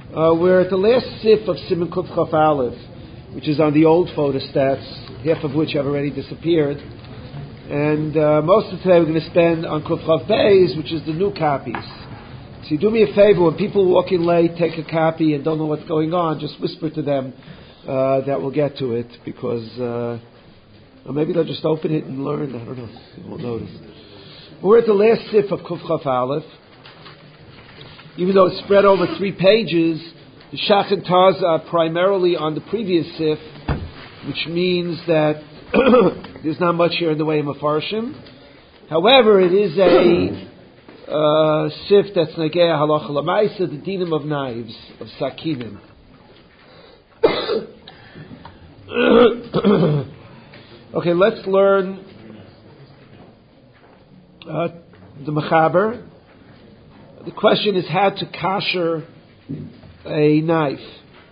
We're at the last sip of Siman Kuf Chaf Aleph, which is on the old photostats, half of which have already disappeared. And most of today we're going to spend on Kuf Chaf Beis, which is the new copies. So you do me a favor, when people walk in late, take a copy and don't know what's going on, just whisper to them that we'll get to it, because or maybe they'll just open it and learn. I don't know. They won't notice. We're at the last sip of Kuf Chaf Aleph. Even though it's spread over 3 pages, the Shach and Taz are primarily on the previous sif, which means that there's not much here in the way of Mefarshim. However, it is a sif that's Nagea Halacha L'Maisa, the dinim of knives, of sakinim. Okay, let's learn the Mechaber. The question is how to kasher a knife.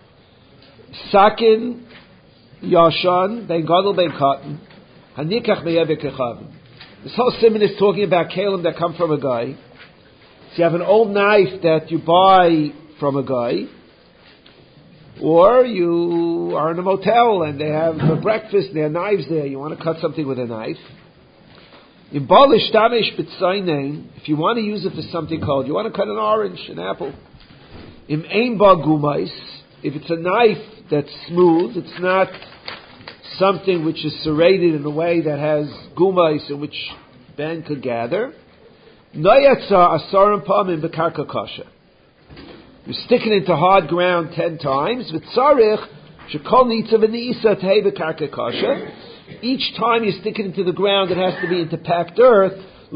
Sakin yashan ben gadol ben katan hanikach meyevik echavim. This whole simon is talking about kalim that come from a guy. So you have an old knife that you buy from a guy, or you are in a motel and they have a breakfast and there are knives there. You want to cut something with a knife. If you want to use it for something cold, you want to cut an orange, an apple. If it's a knife that's smooth, it's not something which is serrated in a way that has gumais in which Ben could gather. You stick it into hard ground 10 times. Each time you stick it into the ground, it has to be into packed earth.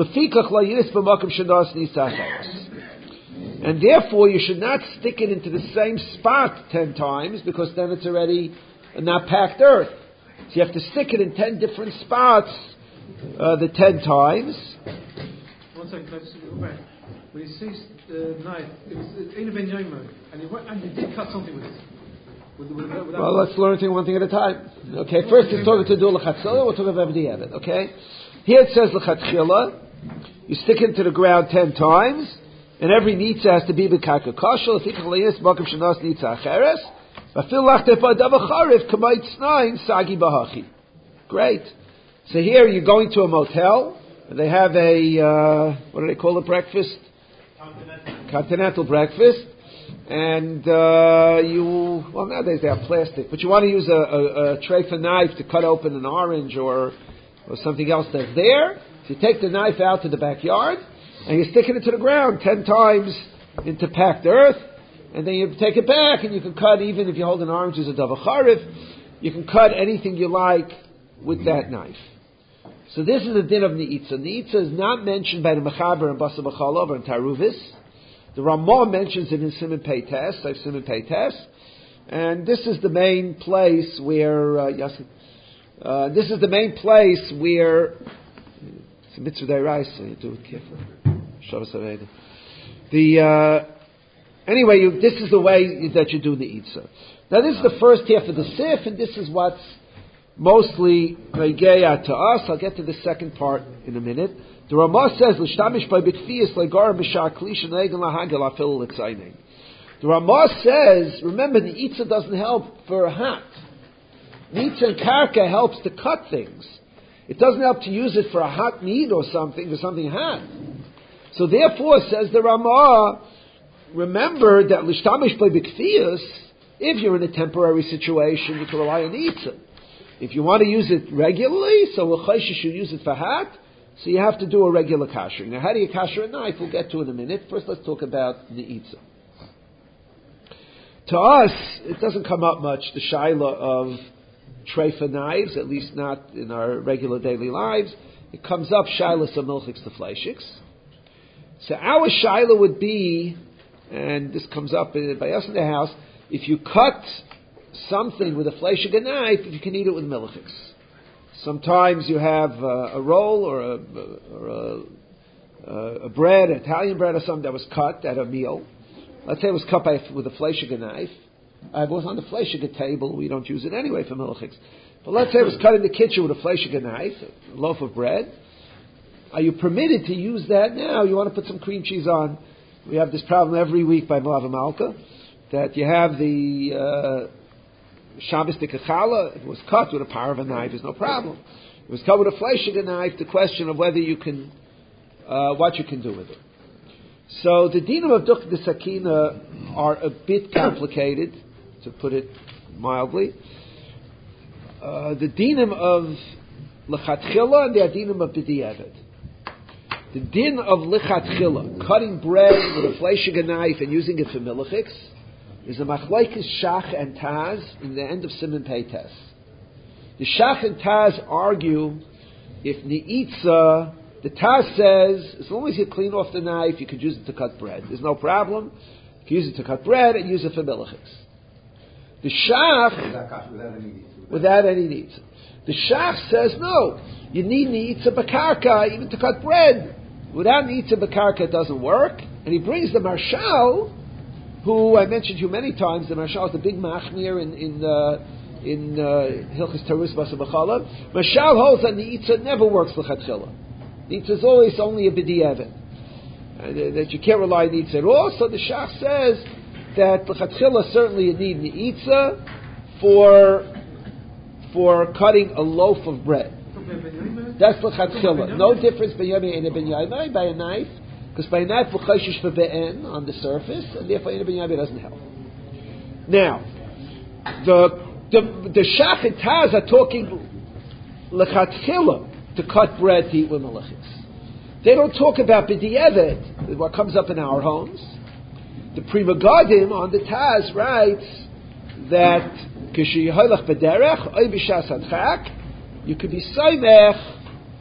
And therefore, you should not stick it into the same spot 10 times, because then it's already not packed earth. So you have to stick it in 10 different spots, the 10 times. 1 second, let's go back. When he sees the knife, it was Eina Ben Yomer, and he did cut something with it. Well, let's learn one thing at a time. Okay, first he's talking to do l'chatzila, we'll talk about b'diavad. Okay, here it says l'chatchila. You stick it into the ground 10 times, and every nitza has to be b'karka kashal. Lefikach le'yis makom shenas nitza acheres. V'afil lachtef ba'adav acharif k'mayit snayin sagi b'hachi. Great. So here you're going to a motel, and they have a what do they call it? Breakfast? Continental breakfast. And nowadays they have plastic, but you want to use a tray for knife to cut open an orange or something else that's there. So you take the knife out to the backyard and you stick it into the ground 10 times into packed earth, and then you take it back and you can cut, even if you hold an orange as a davacharif, you can cut anything you like with that knife. So this is the din of Ne'itza. Ne'itza is not mentioned by the Mechaber and Basa B'chalov and Taruvis. The Ramah mentions it in Siman Pei Tes, Siman Pei Tes, and this is the main place where this is the main place where it's a mitzvah deraisa, so you do it carefully. Anyway, this is the way that you do the Eitzah. Now this is the first half of the Sif, and this is what's mostly Regeya to us. I'll get to the second part in a minute. The Ramah says, "L'shtamish by b'tfiyas legar b'shar klish and egel lahagel afil l'tzayning." The Ramah says, remember, the Eitzah doesn't help for a hat. Eitzah and karka helps to cut things. It doesn't help to use it for a hot meat or something hot. So therefore, says the Ramah, remember that l'shtamish by b'tfiyas, if you're in a temporary situation, you can rely on Eitzah. If you want to use it regularly, so l'chaysh you should use it for hat. So you have to do a regular kashering. Now, how do you kasher a knife? We'll get to in a minute. First, let's talk about the Eitzah. To us, it doesn't come up much, the shaila of treifa knives, at least not in our regular daily lives. It comes up shailas of milchiks to fleishiks. So our shaila would be, and this comes up by us in the house, if you cut something with a fleishik knife, you can eat it with milchiks. Sometimes you have a roll or a bread, Italian bread or something that was cut at a meal. Let's say it was cut with a fleishik knife. It was on the fleishik table. We don't use it anyway for milchiks. But let's say it was cut in the kitchen with a fleishik knife, a loaf of bread. Are you permitted to use that now? You want to put some cream cheese on. We have this problem every week by Malva Malka. that you have the Shabbos Tikachala, it was cut with a power of a knife, there's no problem. It was cut with a fleshing knife, the question of whether you can, what you can do with it. So the dinim of Duch de Sakina are a bit complicated, to put it mildly. The dinim of Lechatchila and the dinim of B'di'evet. The din of Lechatchila, cutting bread with a fleshing knife and using it for milchiks, is a machlokes Shach and Taz in the end of Siman Peites. The Shach and Taz argue if Ni'itza, the Taz says, as long as you clean off the knife, you could use it to cut bread. There's no problem. You can use it to cut bread and use it for milchiks. The Shach, without any Ni'itza. The Shach says, no, you need Ni'itza B'karka even to cut bread. Without Ni'itza B'karka it doesn't work. And he brings the Marshal, who I mentioned to you many times. The Marshal is the big machmir in Hilchos Terus Basa B'chala. Marshal holds that Ni'itza never works l'chatchila. Ni'itza is always only a b'di'evet. That you can't rely on Ni'itza at all. So the Shach says that l'chatchila certainly you need Ni'itza for cutting a loaf of bread. That's l'chatchila. No difference by Yomei and Ben Yomei, by a knife, because by a knife v'chayshish v'be'en on the surface, and therefore Ben Yomei doesn't help. Now, the Shach and Taz are talking l'chatchila to cut bread to eat with malachiks. They don't talk about b'di'evet, what comes up in our homes. The Pri Megadim on the Taz writes that k'sheyiholach b'derech oy b'shas hadchak, you could be saimech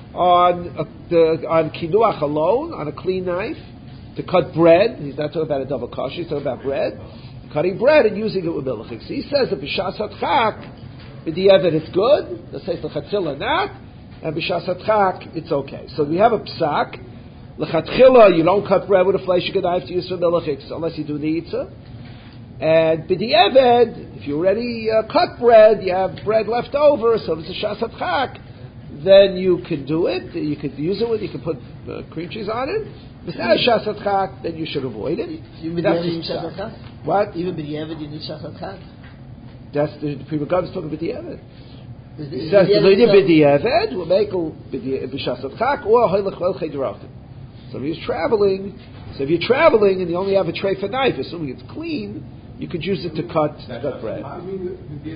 on kinuach alone, on a clean knife, to cut bread. He's not talking about a double kosher, he's talking about bread. Cutting bread and using it with milchiks. He says that b'shas hadchak, b'di'evet it's good, that says l'chatzila not, and b'shas hadchak it's okay. So we have a psak, l'chatchila you don't cut bread with a fleshing knife to use for milchiks unless you do Ni'itza. And b'di'evet, if you already cut bread, you have bread left over, so it's a shas hadchak, then you can do it. You could use it with, you can put cream cheese on it. If it's not a shas hadchak, then you should avoid it. Even b'di'evet shas hadchak? What? Even b'di'evet you need shas hadchak? That's the Pri Megadim talking b'di'evet. He says the linya b'di'evet will make b'shas hadchak or hoylech wel chediratim. So if he's traveling, if you're traveling and you only have a tray for knife, assuming it's clean, you could use it to cut bread. I mean, the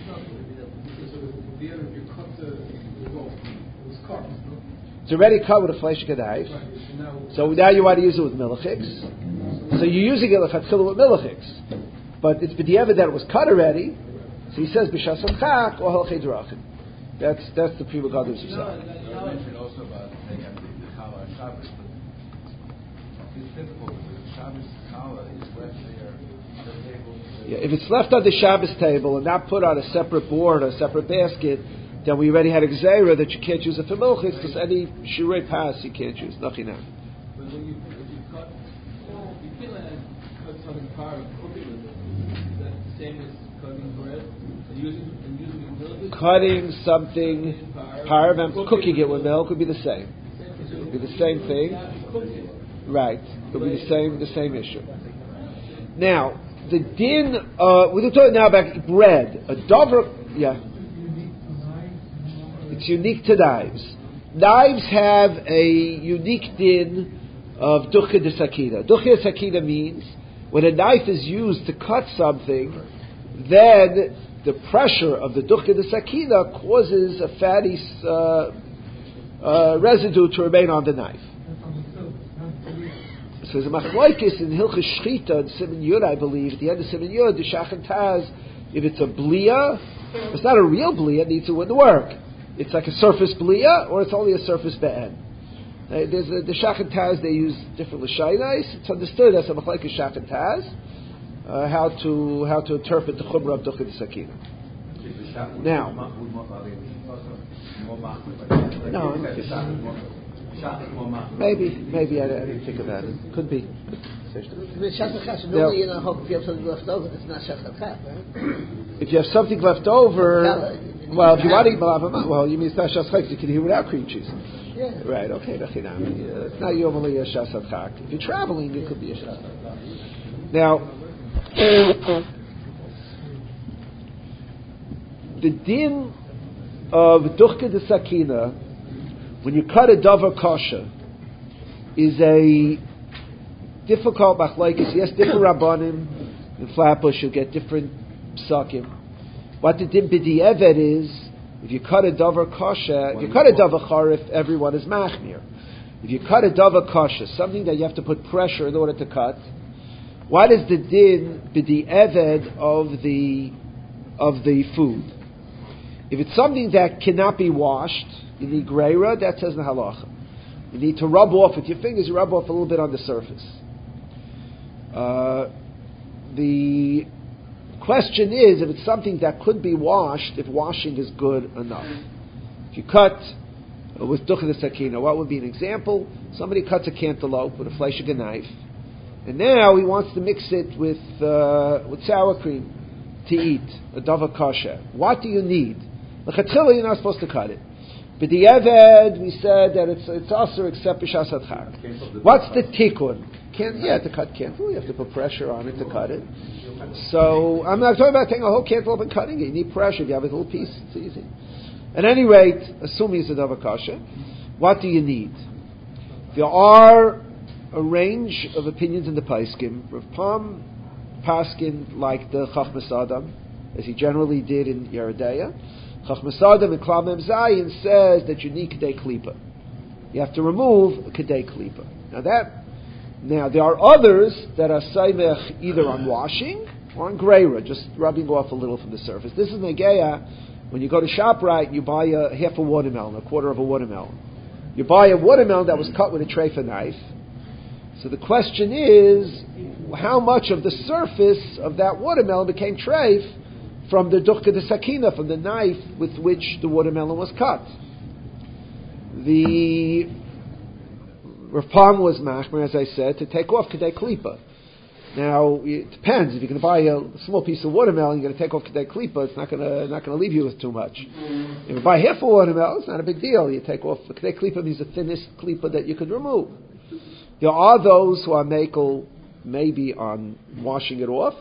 if you cut the loaf, it was cut, no? It's already cut with a fleshing knife. So now you want to use it with milchiks. So you're using it l'chatchila with milchiks. But it's b'di'evet that it was cut already. So he says b'shas hadchak or halchei drachim. That's the Pri Megadim's You mentioned also about they have the challah on Shabbos, but it's difficult because the Shabbos challah is left there on the table. Yeah, if it's left on the Shabbos table and not put on a separate board or a separate basket, then we already had a gzeira that you can't use it for milchiks, because any shirei pas you can't use. Nothing now. But when you cut, you can't cut something par and cook it with it. That's the same as cutting bread and using milk. Cutting something par and cooking it with milk would be the same. It would be the same thing. Right. It would be the same issue. Now, the din, we're talking now about bread. A dover, yeah. It's unique to knives. Knives have a unique din of ducha de sakina. Ducha de sakina means when a knife is used to cut something, then the pressure of the ducha de sakina causes a fatty residue to remain on the knife. So there's a machlokes in Hilchos Shchita and Siman Yud, I believe. At the end of Siman Yud, the Shach and Taz, if it's a blia, it's not a real blia, it needs to win the work. It's like a surface blia, or it's only a surface be'en. There's the Shach and Taz, they use different l'shaynais. It's understood as a machlokes Shach and Taz, how to interpret the chumrah of ducha de sakina. Now, no. Maybe I didn't think about it. Could be. Normally, if you have something left over, it's not shas hadchak, right? If you have something left over, well, if you want to eat malava, well, you mean it's not shas hadchak, you can eat without cream cheese. Yeah. Right. Okay. It's not normally a shas hadchak. If you're traveling, it could be a shas hadchak. Now, The din of duchke de sakina, when you cut a davar kosher, is a difficult machlokes. Yes, different rabbanim in Flatbush you'll get different psakim. What the din b'di'eved is, if you cut a davar kosher, if you cut a davar charif, everyone is machmir. If you cut a davar kosher, something that you have to put pressure in order to cut, what is the din b'di'eved of the food? If it's something that cannot be washed, you need greira, that says in the halacha. You need to rub off with your fingers, you rub off a little bit on the surface. The question is, if it's something that could be washed, if washing is good enough. If you cut with duchke de sakina, what would be an example? Somebody cuts a cantaloupe with a fleishig knife, and now he wants to mix it with sour cream to eat, a davar kosher. What do you need? L'chatchila, you're not supposed to cut it. But the Eved, we said that it's asur except b'shas hadchak. What's the tikkun? To cut cantaloupe, you have to put pressure on it to cut it. So I'm not talking about taking a whole cantaloupe and cutting it. You need pressure. If you have a little piece, it's easy. At any rate, assuming it's a davar kosher, what do you need? There are a range of opinions in the Paiskim. Rav Pam Paskin like the Chachmas Adam, as he generally did in Yeridea. Chachmas Adam in Klal Mem Zayin says that you need kedei klipa. You have to remove kedei klipa. Now there are others that are saimech either on washing or on greira, just rubbing off a little from the surface. This is negeya. When you go to ShopRite, you buy half a watermelon, a quarter of a watermelon. You buy a watermelon that was cut with a treifa knife. So the question is, how much of the surface of that watermelon became treif from the duchke de sakina, from the knife with which the watermelon was cut? The Rav Pam was machmer, as I said, to take off kedei klipa. Now it depends. If you're going to buy a small piece of watermelon, you're going to take off kedei klipa. It's not going to leave you with too much. If you buy half a watermelon, it's not a big deal. You take off kedei klipa means the thinnest klipa that you could remove. There are those who are makel maybe on washing it off,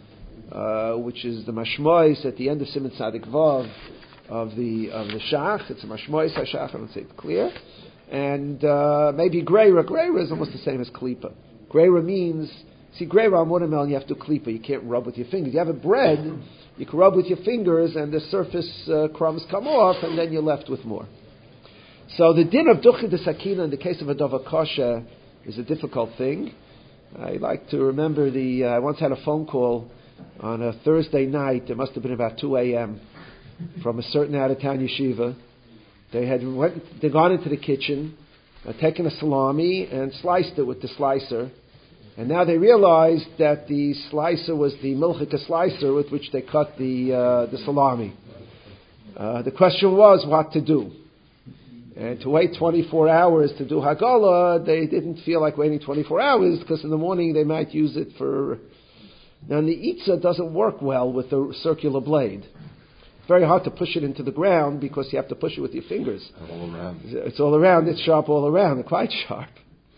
which is the mashmois at the end of Siman Tzadik Vav of the shach. It's a mashmois hashach. I don't say it clear. And maybe greira. Greira is almost the same as klipa. Greira means, greira on watermelon you have to klipa. You can't rub with your fingers. You have a bread, you can rub with your fingers and the surface crumbs come off and then you're left with more. So the din of duchke de sakina in the case of a davar kosher is a difficult thing. I like to remember I once had a phone call on a Thursday night. It must have been about 2 a.m. from a certain out-of-town yeshiva. They had gone into the kitchen, taken a salami and sliced it with the slicer, and now they realized that the slicer was the milchika slicer with which they cut the salami. The question was what to do. And to wait 24 hours to do Hagala, they didn't feel like waiting 24 hours because in the morning they might use it for... Now, the Itza doesn't work well with the circular blade. It's very hard to push it into the ground because you have to push it with your fingers. All around. It's all around. It's sharp all around. They're quite sharp.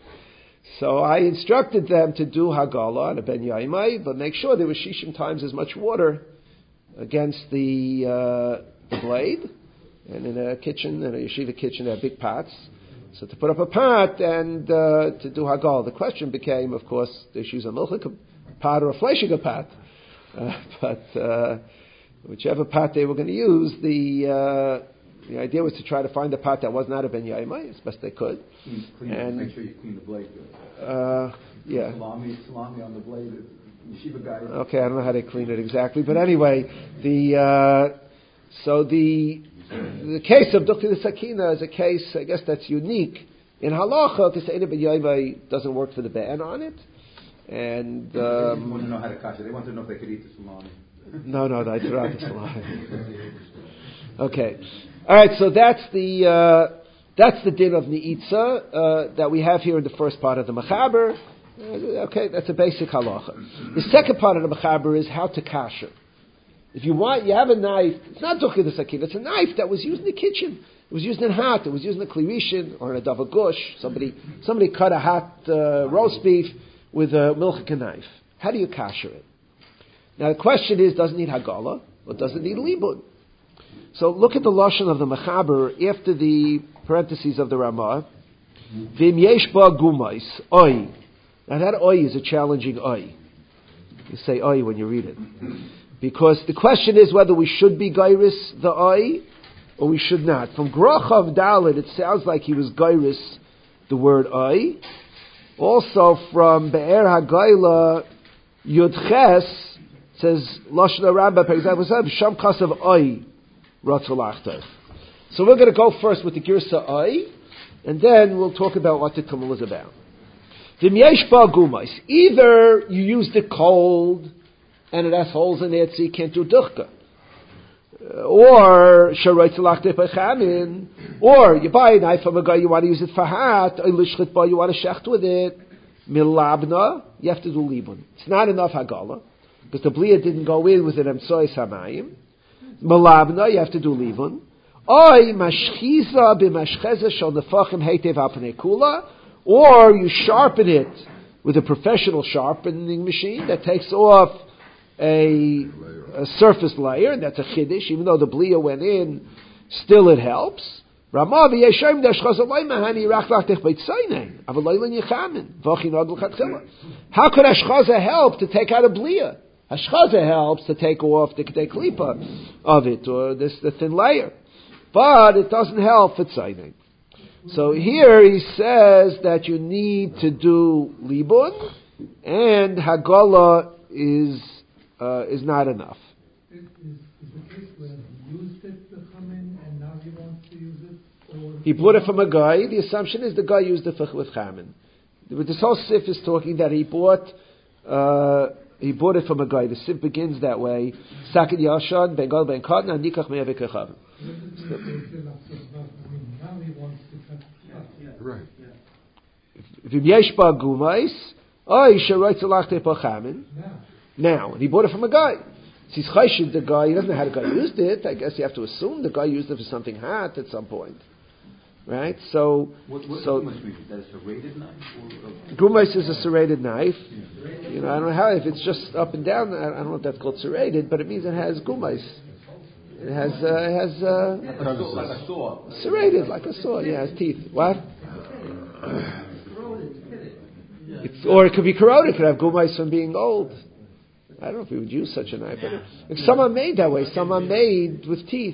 So I instructed them to do Hagala on a Ben Yaimai, but make sure there was shishim times as much water against the blade. And in a kitchen, in a yeshiva kitchen, they have big pots. So to put up a pot and to do Hagala. The question became, of course, they should use a milchik pot or a fleishig pot. But whichever pot they were going to use, the idea was to try to find a pot that was not a ben yaimai as best they could. And make sure you clean the blade good. Yeah. Salami on the blade. Yeshiva guy. Okay, I don't know how they clean it exactly, but anyway, the case of Duchke de Sakina is a case, I guess, that's unique in halacha because Eina ben yaimai doesn't work for the ban on it. And they didn't want to know how to kasha. They wanted to know if they could eat the salami. No, I threw out the salami. Okay, all right. So that's the din of neitza that we have here in the first part of the mechaber. Okay, that's a basic halacha. The second part of the mechaber is how to kasher. If you have a knife. It's not duchke de sakina. It's a knife that was used in the kitchen. It was used in hot. It was used in a klirishin or in a davar gush. Somebody cut a hot roast beef with a milchika knife. How do you kasher it? Now the question is, does it need Hagala or does it need Libun? So look at the Lashon of the Mechaber after the parentheses of the Ramah. Vim yesh ba gumais, oi. Now that oi is a challenging oi. You say oi when you read it. Because the question is whether we should be gairis the oi or we should not. From Grochav Dalit, it sounds like he was gairis the word oi. Also from Be'er HaGaila Yudches says Lashon HaRambam, for example, Sham Kasav oi Ratzul. So we're going to go first with the Girsa oi, and then we'll talk about what the Tumul is about. V'myesh ba gumais. Either you use the cold and it has holes in it, so you can't do duchka. Or or you buy a knife from a guy, you want to use it for hat, you want to shecht with it. Milabna, you have to do libun. It's not enough hagala, because the blia didn't go in with an emtsois hamayim. Milabna, you have to do libun. Oy mashchiza b'mashcheza shal nefachim heitev apnei kula, or you sharpen it with a professional sharpening machine that takes off a surface layer, and that's a chiddush. Even though the blia went in, still it helps. How could hashchaza help to take out a blia? Hashchaza helps to take off the klipa of it, or the thin layer. But it doesn't help for tzayning. So here he says that you need to do libun, and hagala is not enough. Is the case where he used it to come in and now he wants to use it? Or he bought it from a guy. The assumption is the guy used it with chamin. This whole sif is talking that he bought it from a guy. The sif begins that way. Sakid yashan ben gal ben katan nikach me'avik chamin. Now he wants to cut it. Right. V'im yesh ba gumais, oy sheroitz alachtei pa chamin. Now, and he bought it from a guy. He's chayshid the guy. He doesn't know how the guy used it. I guess you have to assume the guy used it for something hot at some point, right? So, What gumais mean? Is that a serrated knife? Gumais is a serrated knife. Yeah. You know, I don't know how. If it's just up and down, I don't know if that's called serrated, but it means it has gumais. It has like a saw. Serrated, like a saw. Yeah, it has teeth. What? Or it could be corroded. It could have gumais from being old. I don't know if we would use such a knife. But some are made that way. Some are made with teeth.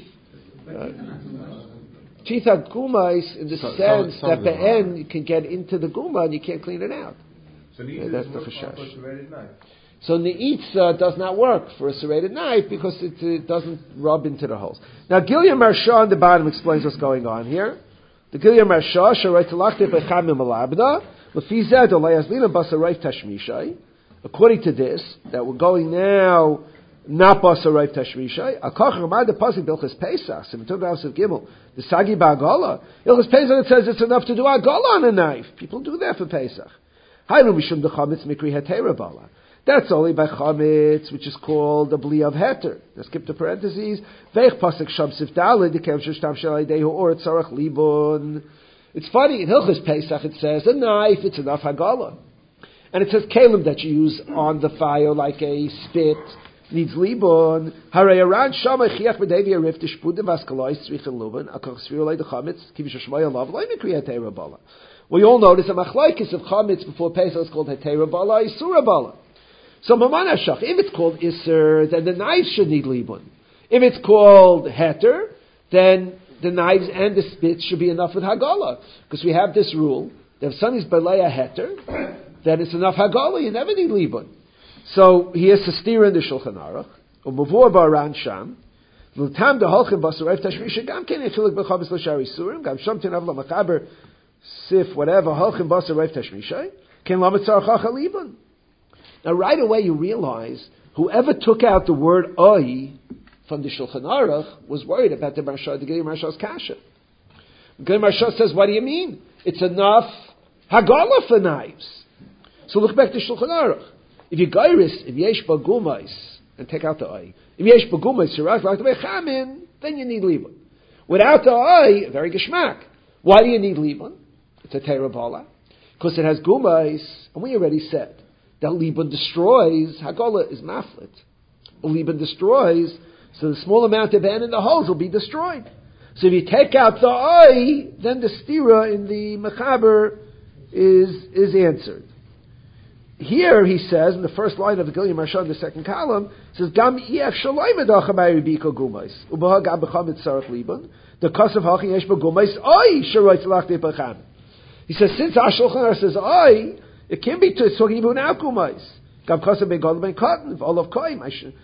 Teeth are gumais in the sense that the end you can get into the guma and you can't clean it out. So that's the chashash. So neitza does not work for a serrated knife because it doesn't rub into the holes. Now Gilyam Marsha on the bottom explains what's going on here. The Gilyam Marsha sharait talachte bechamim alabna lefized olayazlina basarayv tashmishai. According to this, that we're going now, not basarayv tashmishai. Akach ramad the pasuk bilchas pesach. So we talk about Gimel. The sagi ba'agala. Bilchas pesach it says it's enough to do agala on a knife. People do that for pesach. Haynu mishum dechamitz mikri hetera bala. That's only by chametz, which is called the bli of heter. Let's skip the parentheses. Veich pasuk sham sifdalid dekem shtam shalaydehu or tzarach libon. It's funny in Hilchas Pesach it says a knife. It's enough hagala. And it says kalim that you use on the fire like a spit needs libon. Harei aran shama chiach b'devi arif tishpudim vaskalois tzrich and luban akach sviru lei dechamitz kivish hashmaya lav lei mikri hetera bala. We all notice a machlaikis of chametz before Pesach is called hetera bala, isura bala. So maman hashach, if it's called iser, then the knives should need libun. If it's called heter, then the knives and the spits should be enough with hagala, because we have this rule that if something's balei heter, then it's enough hagala. You never need libun. So he has to steer in the Shulchan Aruch. Umavur ba'aran sham. L'tam deholchem basarayv tashmisha gam ken yechilik b'chavis l'shari surim gam sham tinav l'machaber sif whatever holchem basarayv tashmisha ken lamatzar chacha libun. Now right away you realize whoever took out the word oi from the Shulchan Aruch was worried about the Marsha, the Gilei Marsha's kasha. Gilei Marsha says, what do you mean? It's enough hagala for knives. So look back to Shulchan Aruch. If you gairis, if yesh bagumais, and take out the oi. If yesh bagumais, you're like the bechamin, then you need libun. Without the oi, very geshmak. Why do you need libun? It's a terabala. Because it has gumais, and we already said that libun destroys, hagala is maflit. Liban destroys, so the small amount of N in the holes will be destroyed. So if you take out the I, then the stira in the Mechaber is answered. Here he says, in the first line of the Gilya Marsha in the second column, says, Gam iach shaloi medach amayri biko gumais, ubaha gam b'cham mitzarach liban, the kasav hachin yesh b'gumais, oi, sharoit zalach de b'cham. He says, since our Shulchan Aruch says, oi, it can be it's talking about now gumais. Gam kasav ben gadol ben cotton, v'olav koi,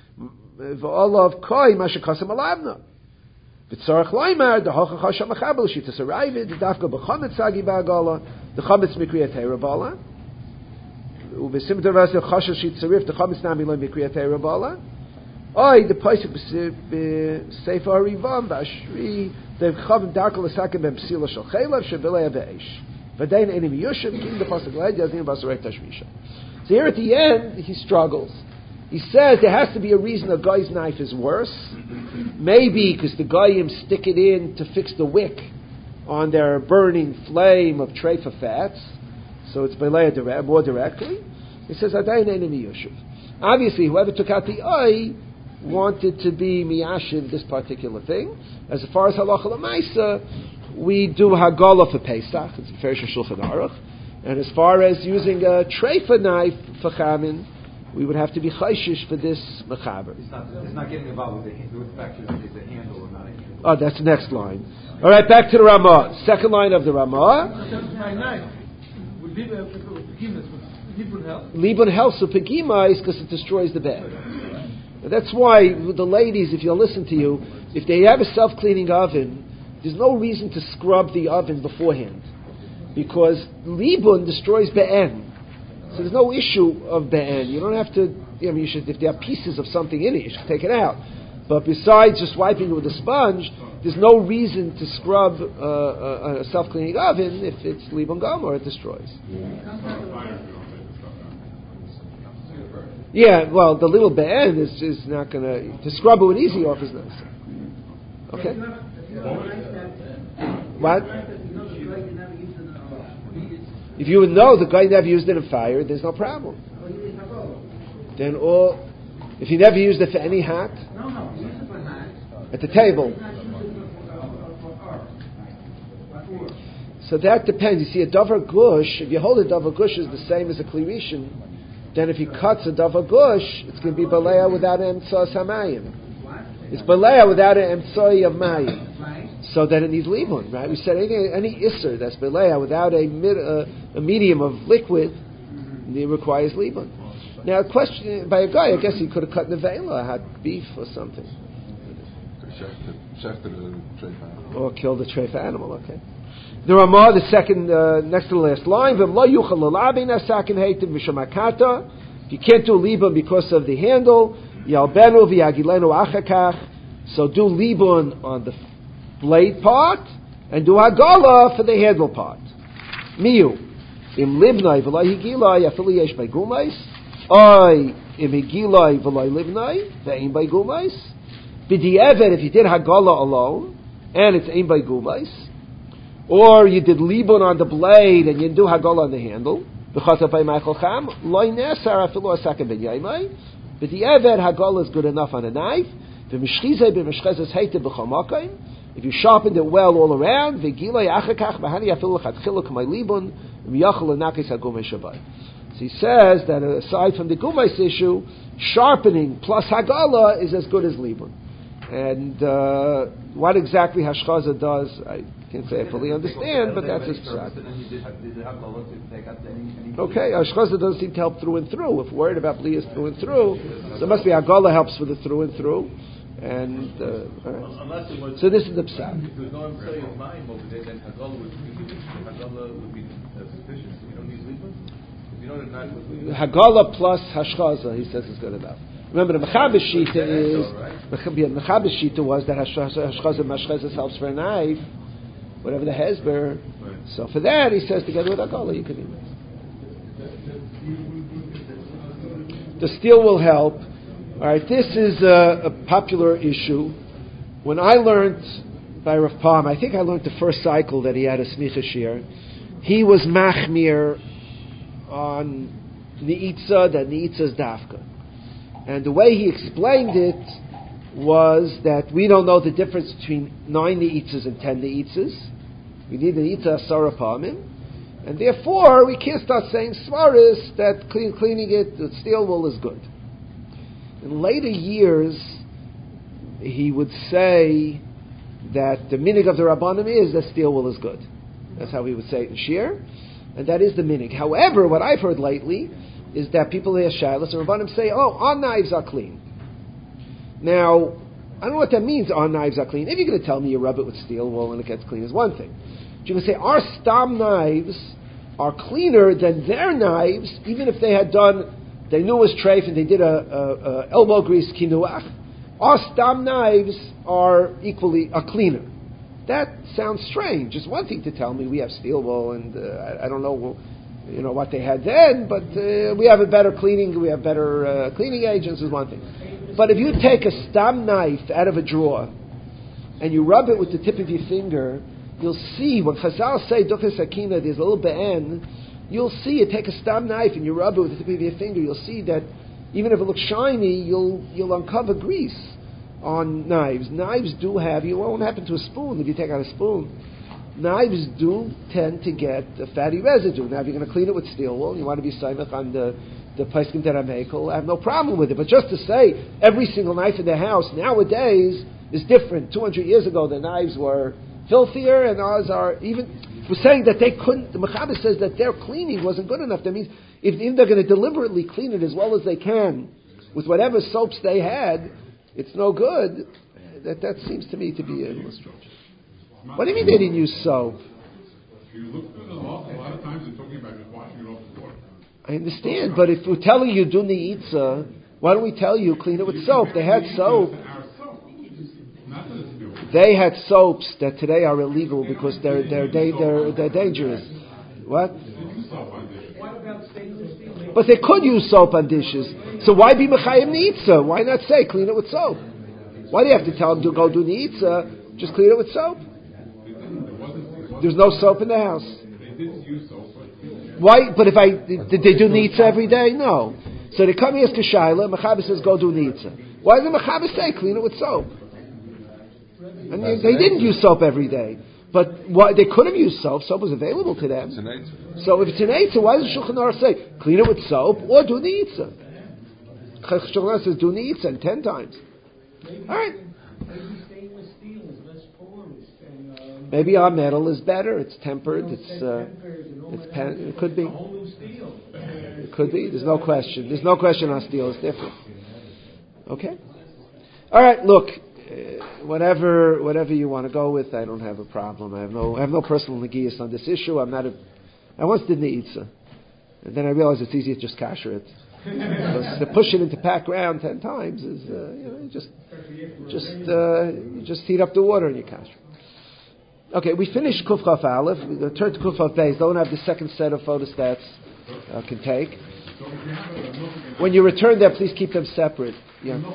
masha kasav alabna. V'tzarach loimar, the hachin chasham achabel, shitas arrivid, the dafka b'cham mitzagi ba'agala, the chametz mikriyat teirabala, ubesim dervas el chashav shitzarif, the chametz nami lo mikriyat teirabala. Oi, the pasuk b'sefer rivam v'ashri, the chavim darkol esakim ben psila shel chaylav shebilei be'esh. V'dain enim yushav, king the pasuk leid yazim b'asarek tashmisha. So here at the end, he struggles. He says there has to be a reason a guy's knife is worse. Maybe because the goyim stick it in to fix the wick on their burning flame of treifa fats, so it's b'leia more directly. He says, Adayin enemy yushav. Obviously, whoever took out the eye wanted to be miyashiv this particular thing. As far as halacha l'maisa, we do hagala for Pesach. It's a Ferish Shulchan Aruch. And as far as using a treifa knife for chamin, we would have to be chayshish for this mechaber. It's not getting involved with the fact that it's a handle or not a handle. Oh, that's the next line. All right, back to the Ramah. Second line of the Ramah. Would help? Liban helps with pegima because it destroys the bed. And that's why the ladies, if you'll listen to you, if they have a self-cleaning oven, there's no reason to scrub the oven beforehand, because Liban destroys be'en. So there's no issue of be'en. You don't have to. You should, if there are pieces of something in it, you should take it out. But besides just wiping it with a sponge, there's no reason to scrub a self-cleaning oven if it's Liban Gam or it destroys. Yeah, well, the little be'en is not going to scrub it with easy off is nice. Okay. What? If you would know the guy never used it in fire, there's no problem. Then if he never used it for any hat, at the table. So that depends. You see, a davar gush, if you hold a davar gush is the same as a klirishin, then if he cuts a davar gush, it's going to be balea without an emtsa samayim. It's balea without an emtsa of mayim. So then it needs limun, right? We said any isser that's belea without a medium of liquid, it requires limun. Now, a question by a guy, I guess he could have cut nevela, had beef or something, or killed a treif animal. Okay. The Ramah, the second, next to the last line, if you can't do libun because of the handle, yalbenu v'yagilenu achakach, so do libun on the blade part, and do hagala for the handle part. Miu. Im libnai v'lai higilai afili yesh by gumais. Oi, im higilai v'lai libnai, ve'im by gumais. B'di'evet, if you did hagala alone, and it's aim by gumais, or you did libun on the blade, and you do hagala on the handle, b'chatav by ma'achol cham, loi nesar afilu asakem ben yaimai, b'di'evet hagala is good enough on a knife, v'mishchizei b'mishchezes heite b'chomakayim, if you sharpened it well all around, so he says that aside from the gumais issue, sharpening plus hagala is as good as libun. And what exactly hashchaza does, I can't say I fully understand, but that's his pshat. Okay, hashchaza doesn't seem to help through and through. If we're worried about bliyas through and through, so it must be hagala helps with the through and through. And right. So this is the pshat. If there's no employee of mine over there, then Hagala would be sufficient. So you don't need libun? If you know that not Hagala plus hashchaza, he says, is good enough. Remember, the Mechaber Shita was that hashchaza mashchezes helps for a knife, whatever the hezber. Right. So for that, he says, together with Hagala, you can eat it. The steel will help. All right, this is a popular issue. When I learned by Rav Palm, I think I learned the first cycle that he had a smicha shir. He was machmir on ni'itza, that ni'itza is dafka. And the way he explained it was that we don't know the difference between 9 ne'itzas and 10 ne'itzas. We need an ne'itzah asara pamim. And therefore, we can't start saying svaris that cleaning it with steel wool is good. In later years, he would say that the minig of the Rabbanim is that steel wool is good. That's how he would say it in Shir. And that is the minig. However, what I've heard lately is that people hear shilas and Rabbanim say, oh, our knives are clean. Now, I don't know what that means, our knives are clean. If you're going to tell me you rub it with steel wool and it gets clean is one thing. But you can say our stam knives are cleaner than their knives, even if they had done, they knew it was treif and they did a elbow grease kinuach. Our stam knives are cleaner. That sounds strange. It's one thing to tell me we have steel wool and I don't know, what they had then, but we have a better cleaning. We have better cleaning agents is one thing. But if you take a stam knife out of a drawer and you rub it with the tip of your finger, you'll see when Chazal say duchas sakina, there's a little be'en. You'll see you take a stam knife and you rub it with the tip of your finger. You'll see that even if it looks shiny, you'll uncover grease on knives. Knives do have, it won't happen to a spoon if you take out a spoon. Knives do tend to get a fatty residue. Now, if you're going to clean it with steel wool, you want to be saimach on the Paiskim Teramekel, I have no problem with it. But just to say every single knife in the house nowadays is different. 200 years ago, the knives were filthier, and ours are even. We're saying that they couldn't. The Mechaber says that their cleaning wasn't good enough. That means if they're going to deliberately clean it as well as they can with whatever soaps they had, it's no good. That seems to me to be an illustration. What do you mean they didn't use soap? If you look through the law, a lot of times they're talking about just washing it off the water. I understand, but if we're telling you do ni'itza, why don't we tell you clean it with soap? They had soap. They had soaps that today are illegal because they're dangerous. What? But they could use soap on dishes. So why be mechayim ni'itza? Why not say clean it with soap? Why do you have to tell them to go do ni'itza? Just clean it with soap. There's no soap in the house. Why? But did they do ni'itza every day? No. So they come here as Kashayla, Mechaber says go do ni'itza. Why does the Mechaber say clean it with soap? And they didn't use soap every day. But why they could have used soap. Soap was available to them. So if it's an eitzah, why does Shulchan Aruch say clean it with soap or do ni'itza? Shulchan Aruch says do ni'itza 10 times. All right. Maybe our metal is better. It's tempered. It could be. It could be. There's no question. There's no question our steel is different. Okay. All right. Look, whatever you want to go with, I don't have a problem. I have no personal negias on this issue. I once did ni'itza, and then I realized it's easier to just kasher it. Because to push it into packed ground 10 times is you just heat up the water and you kasher. Okay, we finished Kuf Chaf Aleph. We're going to turn to Kuf Chaf Beis. Don't have the second set of photostats can take. When you return there, please keep them separate. Yeah. Can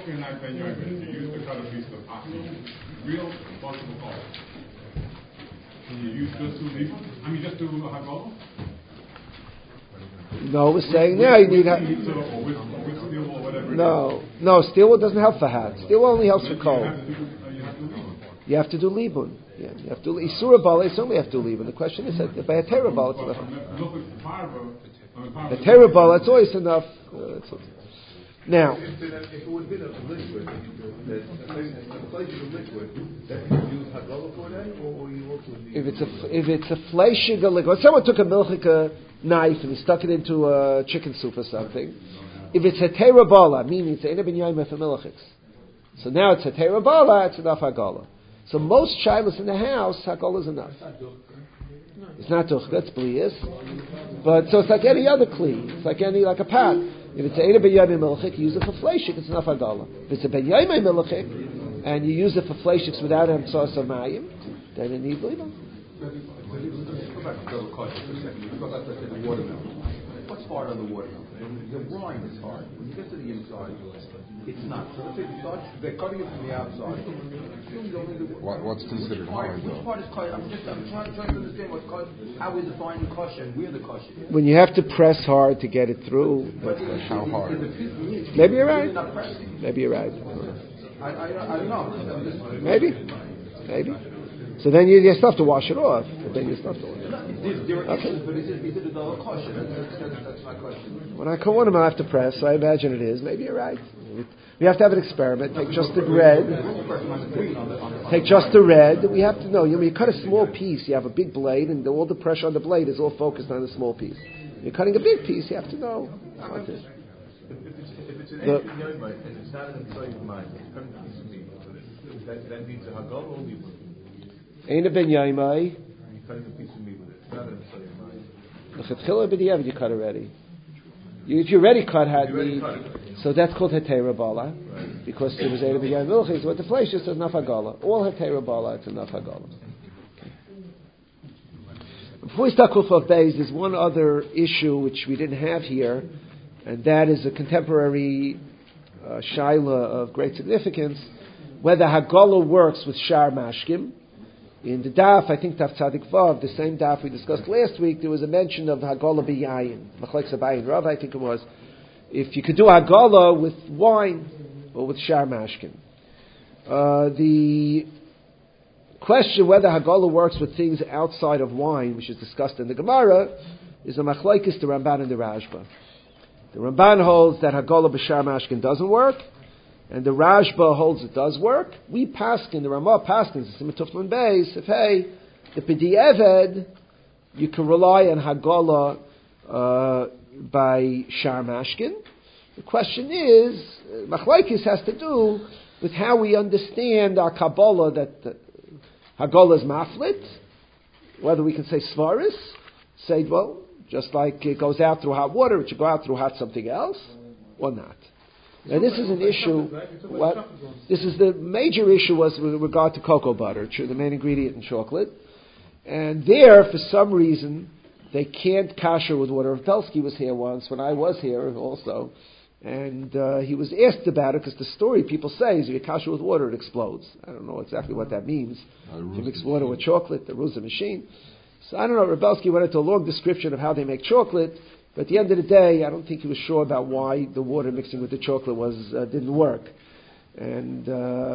you use just to leave? Just to Hagala? No, we're saying now you need. No, steel wool doesn't help for hat. Steel wool only helps for cold. You have to do libun. Yeah, you have to isura bala. It's only have to libun. The question is that by a terabal, it's enough. A terabal, that's always enough. Now, if it would have been a liquid, a flake of a liquid, that you use Hagala for that, or you also need. If it's a fleischiger liquid, someone took a milchika knife and he stuck it into a chicken soup or something. If it's a terabala, meaning it's a ben yaimah for milchiks. So now it's a terabala, it's enough Hagala. So most shilas in the house, Hagala is enough. It's not duch, that's blias. But so it's like any other kli. It's like a pot. If it's a ben yaimah milchik, you use it for fleishik, it's enough Hagala. If it's a ben yaimah milchik, and you use it for fleishiks without having sauce or mayim, then it needs libun. Go back to the question for a second. You forgot that the watermelon. What's hard on the water. The rind is hard. When you get to the inside, it's not. So let's say they're cutting it from the outside. What's considered hard, Which part is cut? I'm trying to understand how we define the kosher and where the kosher is. When you have to press hard to get it through, how hard? Maybe you're right. Maybe you're right. I don't know. Maybe. So then you still have to wash it off. But then you still have to wash it off. Okay. But is it a double kosher? That's my question. When I call one of them, I have to press, so I imagine it is. Maybe you're right. We have to have an experiment. Take just the red. Take just the red. We have to know. You cut a small piece, you have a big blade, and all the pressure on the blade is all focused on the small piece. You're cutting a big piece, you have to know. If it's an ancient yomite and it's not an employee of mine, it's coming to piece of meat. That means a hagol only with it. Ain't a ben yaimai. You're cutting a piece of meat with it. It's not an employee of mine. L'chatchila b'diavad you cut already. If you already cut had meat, so that's called hetera bala, because it was eight b'diavad milchis. What the flesh is nafagala. All hetera bala, it's a nafagala. Before we start Kufov Beis, there's one other issue which we didn't have here, and that is a contemporary shaila of great significance, whether Hagala works with Shar Mashkim. In the daf, I think Daf Tzadik Vav, the same daf we discussed last week, there was a mention of Hagala b'yayin, Machlek Sabayin Rav, I think it was. If you could do Hagala with wine or with Shar Mashkim. The question whether Hagala works with things outside of wine, which is discussed in the Gemara, is a machlokes the Ramban and the Rashba. The Ramban holds that Hagala b'Shar Mashkin doesn't work, and the Rashba holds it does work. We paskin, the Ramah paskins, the Simatuflan Beis, if hey, the P'di'eved, you can rely on Hagala by Shar Mashkin. The question is, machlokes has to do with how we understand our Kabbalah that Hagala is maflit, whether we can say svaris, say, well, just like it goes out through hot water, it should go out through hot something else, or not. And this is an issue, this is the major issue was with regard to cocoa butter, the main ingredient in chocolate. And there, for some reason, they can't kasher with water. Belsky was here once, when I was here also, and he was asked about it, because the story people say is if you kasher with water, it explodes. I don't know exactly what that means. If you mix water with chocolate, the Ruza machine. So I don't know, Rebelsky went into a long description of how they make chocolate, but at the end of the day, I don't think he was sure about why the water mixing with the chocolate didn't work. And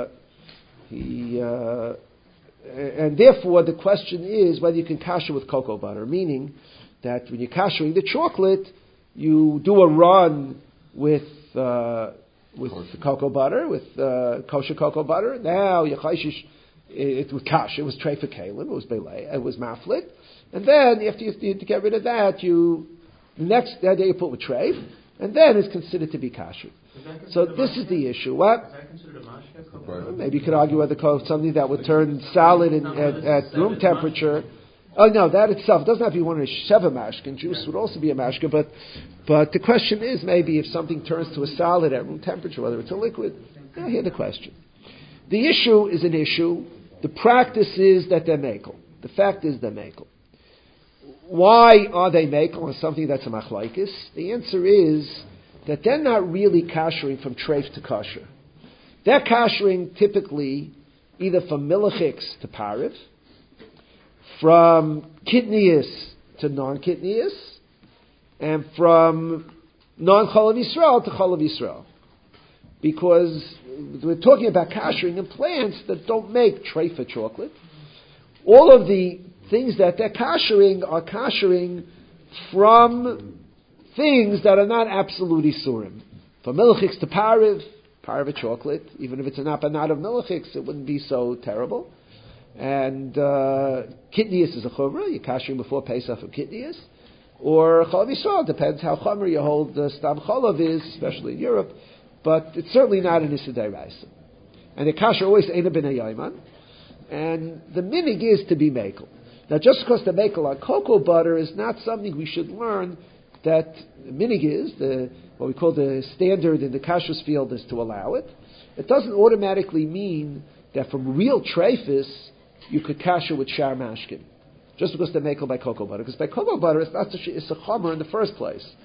and therefore the question is whether you can kasher with cocoa butter, meaning that when you're kashering the chocolate, you do a run with cocoa butter, with kosher cocoa butter. Now you chayshish it was kash, it was treifa kalim, it was belay, it was maflit, and then after you to get rid of that, the next day you put with treif, and then it's considered to be kasher. So this is the issue. What? Is that considered a mashka? Maybe you could argue whether something that would turn solid at room temperature. Oh no, that itself doesn't have to be one of the sheva mashkin. Juice would also be a mashka, but the question is maybe if something turns to a solid at room temperature, whether it's a liquid. I hear the question. The issue is an issue. The practice is that they're makel. The fact is they're makel. Why are they makel on something that's a machlaikis? The answer is that they're not really kashering from treif to kosher. They're kashering typically either from milachix to pariv, from kidneus to non-kidneus, and from non-cholav Yisrael to cholav Yisrael. Because we're talking about kashering in plants that don't make treifa chocolate. All of the things that they're kashering are kashering from things that are not absolute isurim. From milachix to pariv chocolate, even if it's an apanat of milachix, it wouldn't be so terrible. And kidneus is a chumrah, you're kashering before Pesach from kidneus. Or cholav Yisrael, depends how chumrah you hold the stam cholav is, especially in Europe. But it's certainly not an Issa D'Oraisa. And the kasher always ain't a b'nei yaiman. And the minig is to be makel. Now just because the makel on cocoa butter is not something we should learn that the minig is, what we call the standard in the kashrus field is to allow it. It doesn't automatically mean that from real treifis you could kasher with shar mashkin. Just because they're makel by cocoa butter. Because by cocoa butter it's not it's a chomer in the first place.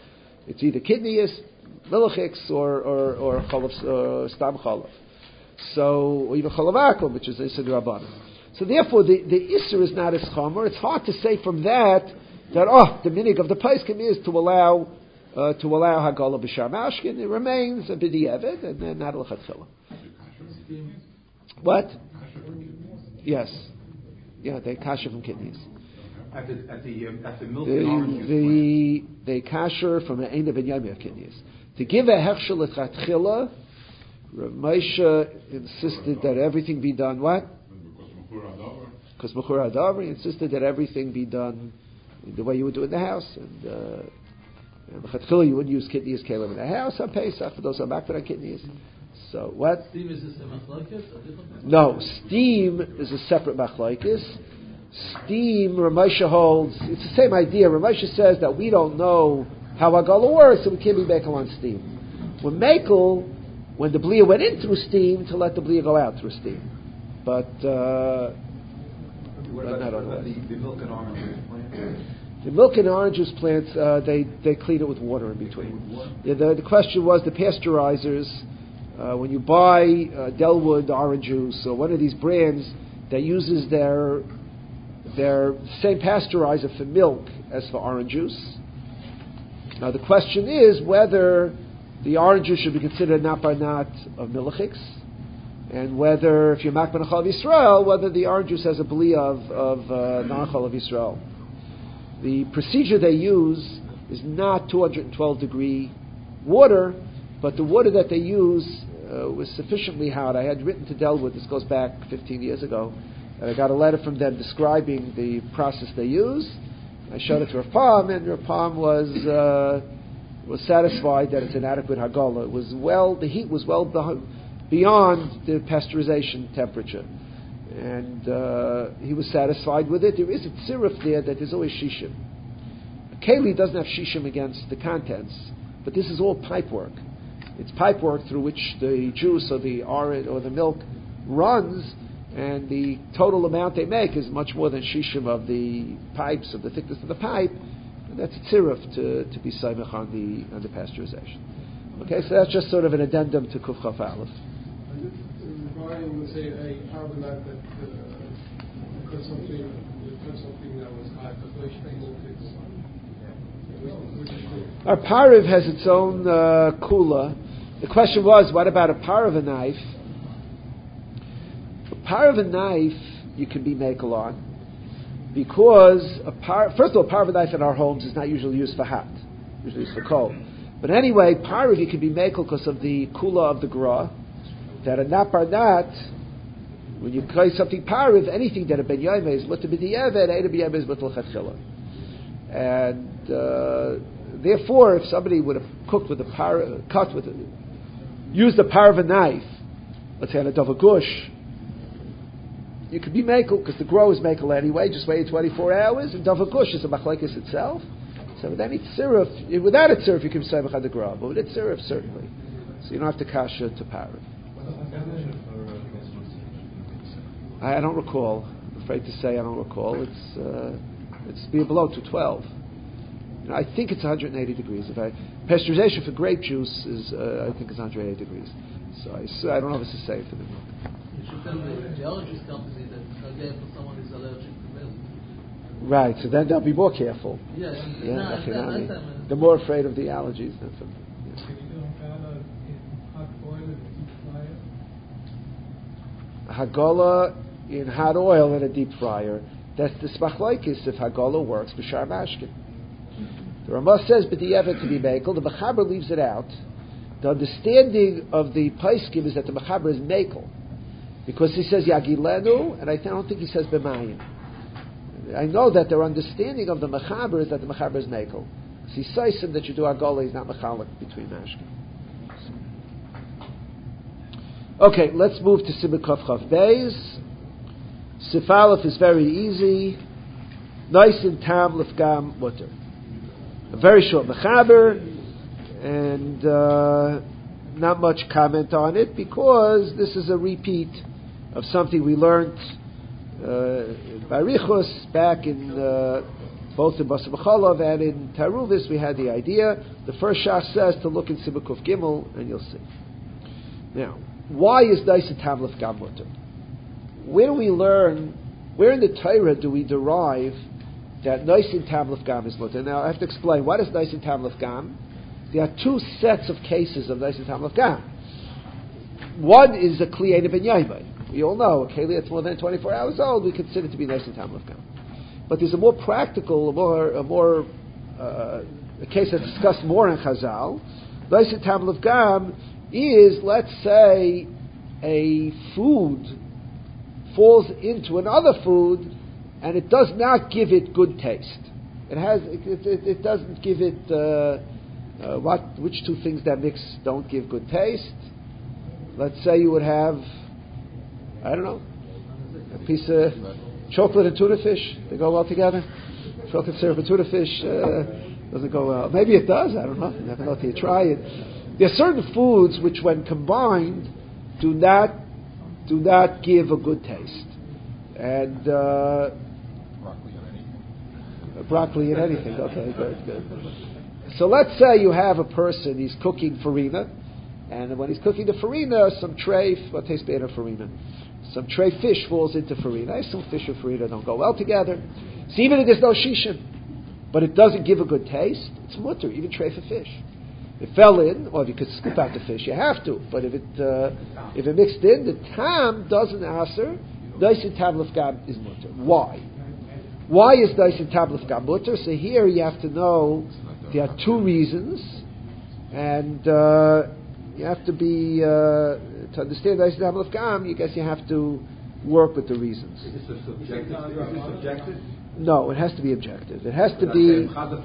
It's either kidneys, milchiks, or cholov, or stam cholov. So, or even cholovakum, which is Isser Rabbanan. So therefore, the Isser is not as chomer. It's hard to say from that the minig of the Paiskim is to allow Hagala b'Shar Mashkin. It remains a b'di'evet, and then not l'chatchila. What? Yes. Yeah, they kasher from kidneys. At the milk and orange juice They kasher from an Ein Ben Yomei of kidneys. To give a hechshel l'chatchila, Rav Moshe insisted that everything be done what? Because Mechur Hadavar, he insisted that everything be done the way you would do it in the house. And L'chatchila, you wouldn't use kidneys kelim in the house on Pesach for those who are back for kidneys. So what? Steam is a machlokes? No, steam is a separate machlokes. Steam, Rav Moshe holds, it's the same idea. Rav Moshe says that we don't know how Hagala works, so we can't be makel on steam. We're makel when the blia went in through steam to let the blia go out through steam. But what about the milk and orange juice plant? The milk and orange juice plants, they clean it with water in between. Yeah, the question was the pasteurizers. When you buy Delwood orange juice or one of these brands that uses their same pasteurizer for milk as for orange juice. Now the question is whether the orange juice should be considered not by not of milchiks, and whether, if you're makban achal of Yisrael, whether the orange juice has a bli of non-achal of Yisrael. The procedure they use is not 212 degree water, but the water that they use was sufficiently hot. I had written to Delwood, this goes back 15 years ago, and I got a letter from them describing the process they use. I showed it to Rav Palm, and Rav Palm was satisfied that it's an adequate hagala. It was the heat was well beyond the pasteurization temperature, and he was satisfied with it. There is a tziruf there that there's always shishim. Keli doesn't have shishim against the contents, but this is all pipe work. It's pipe work through which the juice or the orange or the milk runs, and the total amount they make is much more than shishim of the pipes, of the thickness of the pipe, and that's a tziruf to be saimach on the pasteurization. Okay, so that's just sort of an addendum to Kuf Chaf Aleph. Regarding, let's say, a carbonate that cut something that was hot, but which thing will fix? Our pariv has its own kula. The question was, what about a pariv knife? A pariv knife you can be makel on, because first of all, pariv knife in our homes is not usually used for hot, usually used for cold. But anyway, pariv you can be makel because of the kula of the gra, that a naparnat, when you call something pariv, anything that a ben yomei is mutter b'di'evet, a ben yomei is mutter l'chatchila. And therefore, if somebody would have cooked with used a pariv knife, let's say on a dover gush, you could be makel because the grow is makel anyway. Just wait 24 hours, and dover gush is a machlekes itself. So with any tziruf, without a tziruf, you can say the grow, but with a tziruf, certainly. So you don't have to kasha to pariv. I don't recall. I'm afraid to say I don't recall. It's below 212. I think it's 180 degrees. Pasteurization for grape juice is, I think it's 180 degrees. So I don't know if it's the same for the milk. You should tell the allergist company that again for someone who's allergic to milk. Right. So then they'll be more careful. Yeah. They're more afraid of the allergies. That's Can you do Hagala in hot oil and deep fryer? Hagala in hot oil and a deep fryer. That's the smachlaikis if Hagala works b'shar mashkin. The Ramah says b'di'evet to be makel. The Mechaber leaves it out. The understanding of the Paiskim is that the Mechaber is makel, because he says yagilenu, and I don't think he says b'mayim. I know that their understanding of the Mechaber is that the Mechaber is makel. So he says that you do Hagala, he's not mechalik between mashkin. Okay, let's move to Simon Kaf Chav Beis. Sif Aleph is very easy. Nice and tam lefgam mutter. A very short mechaber, and not much comment on it because this is a repeat of something we learned by Richos back in both in Basar B'Chalav and in Taruvis we had the idea. The first Shach says to look in Sibukuf Gimel, and you'll see. Now, why is Naisin Tamlef Gam mutter? Where do we learn, where in the Torah do we derive that Naisin Tamlef Gam is mutter? Now, I have to explain, what is Naisin Tamlef Gam? There are two sets of cases of Naisin Tamlef Gam. One is a Kli Ein Ben Yaimai. We all know, a Kli that's more than 24 hours old, we consider to be Naisin Tamlef Gam. But there's a more practical, a case that's discussed more in Chazal. Naisin Tamlef Gam is, let's say, a food falls into another food and it does not give it good taste. It doesn't give it which two things that mix don't give good taste. Let's say you would have, I don't know, a piece of chocolate and tuna fish. They go well together. Chocolate syrup and tuna fish doesn't go well. Maybe it does. I don't know. You never know till you try it. There are certain foods which, when combined, do not give a good taste. And broccoli and anything. Okay, good. So let's say you have a person. He's cooking farina, and when he's cooking the farina, some treif. What tastes better, farina? Some tray fish falls into farina. I assume fish and farina don't go well together. So even if there's no shishin, but it doesn't give a good taste, it's mutter, even tray for fish. It fell in, or if you could scoop out the fish, you have to. But if it mixed in, the tam doesn't aser. Naisin Tamlef Gam is mutter. Why? Why is Naisin Tamlef Gam mutter? So here you have to know there are two reasons, and you have to be to understand Naisin Tamlef Gam. You guess you have to work with the reasons. Is this subjective? No, it has to be objective. It has to be.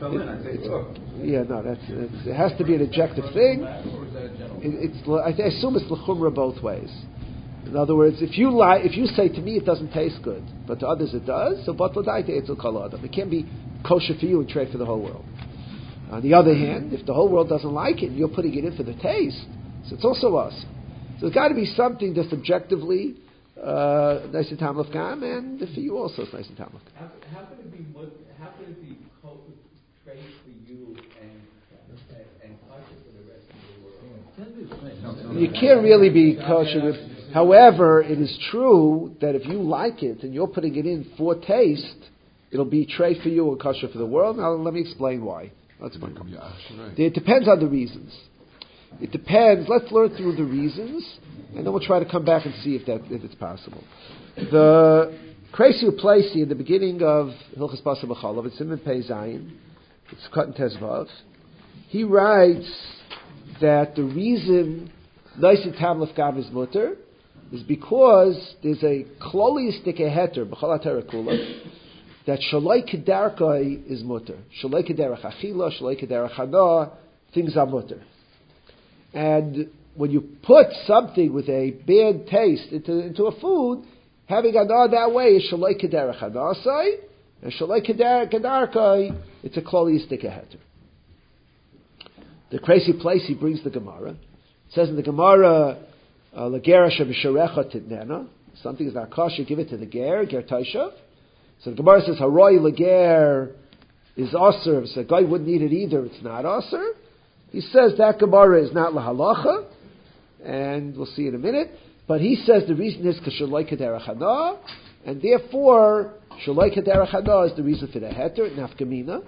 It has to be an objective thing. I assume it's l'chumra both ways. In other words, if you say to me it doesn't taste good, but to others it does, so batla daita etzel kol adam. It can't be kosher for you and trade for the whole world. On the other hand, if the whole world doesn't like it, and you're putting it in for the taste, so it's also us. So there's got to be something that's objectively Naisin Tamlef Gam, and for you also it's Naisin Tamlef Gam. How could it be trade for you and kosher for the rest of the world? You can't really be kosher with. However, it is true that if you like it and you're putting it in for taste, it'll be trade for you and kosher for the world. Now let me explain why. It depends on the reasons. It depends. Let's learn through the reasons, and then we'll try to come back and see if it's possible. The Kreisi Uplaisi in the beginning of Hilchos Basar B'Chalav, it's Siman Pei Zayin, it's cut in Tezvav. He writes that the reason Naisin Tamlef Gam is mutter is because there's a klolistic heter b'chol HaTorah kula that shaloi kedarkai is mutter. Shaloi kederach achila, shaloi kederach hana, things are mutter. And when you put something with a bad taste into a food, having hana that way is shaloi kederach hanasai, and shaloi kedarkai, it's a klolistic heter. The crazy place he brings the Gemara. It says in the Gemara, "Legera shebisharecha tidnena." Something is not kosher, give it to the ger taishav. So the Gemara says, "Haroi leger is aser." So a guy wouldn't eat it either. It's not aser. He says that Gemara is not lahalacha, and we'll see in a minute. But he says the reason is because shaloi kederach hana, and therefore shaloi kederach hana is the reason for the heter nafkamina.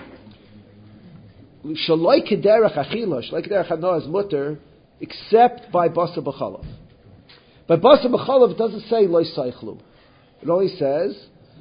Shaloi kederach achila, shaloi kederach hana is mutter, except by Basar B'Chalav. By Basar B'Chalav it doesn't say Lo Seichlu. It only says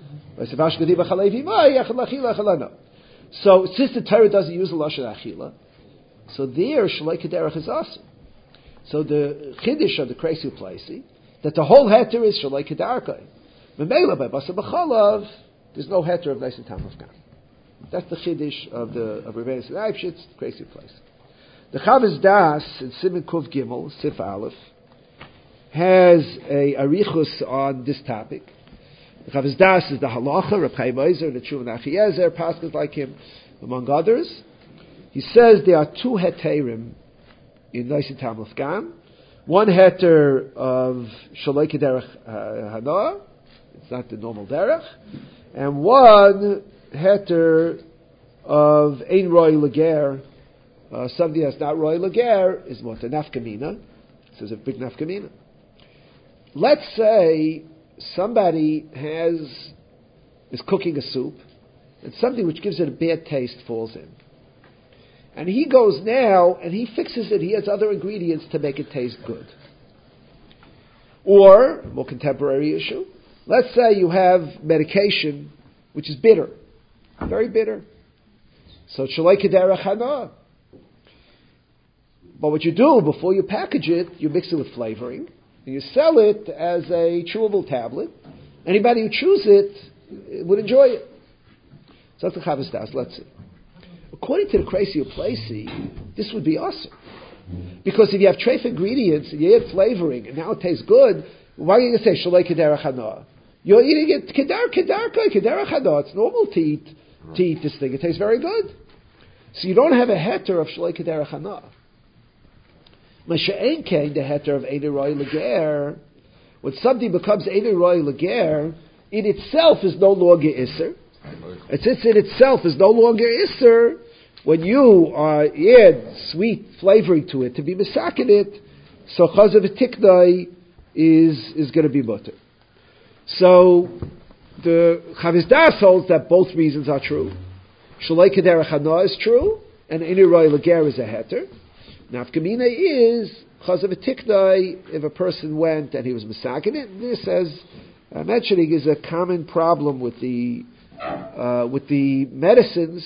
so since the Torah doesn't use the Lashon Achila, so there Shaloi Kederach is awesome. So the Chiddush of the Kreisi Uplaisi that the whole heter is Shaloi Kederach. Memela by Basar B'Chalav there's no heter of Naisin Tamlef Gam. That's the Chiddush of Rebbeinu Leibshitz, Kreisi Uplaisi. The Chavos Das in Siman Kuf Gimel, Sif Aleph, has a arichus on this topic. The Chavos Das is the halacha, Reb Chaim Ozer, the Tshuva Nachiezer, pastors like him, among others. He says there are two heterim in Naisin Tamlef Gam. One heter of Shaloi Kederach Hana, it's not the normal derech, and one heter of ein roi lager, something that's not roi lager, is mutter nafkamina. This is a big nafkamina. Let's say somebody is cooking a soup, and something which gives it a bad taste falls in. And he goes now, and he fixes it, he has other ingredients to make it taste good. Or, more contemporary issue, let's say you have medication which is bitter, very bitter. So, shalai kederach hana. But what you do, before you package it, you mix it with flavoring, and you sell it as a chewable tablet. Anybody who chews it would enjoy it. So that's the Chavis Das. Let's see. According to the Crazy Placey, this would be awesome. Because if you have treif ingredients and you add flavoring and now it tastes good, why are you going to say shalei kederach hana? You're eating it kederach hana. It's normal to eat this thing. It tastes very good. So you don't have a heter of shalei kederach hana. Masha'en kain the heter of Einer Roi Lager. When something becomes Einer Roi Lager, in itself is no longer Isser. And since in itself is no longer Isser, when you add sweet flavoring to it to be misakin it, so chazav tiknai is going to be mutter. So the Chavis Das holds that both reasons are true. Shalei kederach hana is true, and Einer Roi Lager is a heter. Nafkamina is chazav tiknai if a person went and he was misakin it. This, as I'm mentioning, is a common problem with the medicines.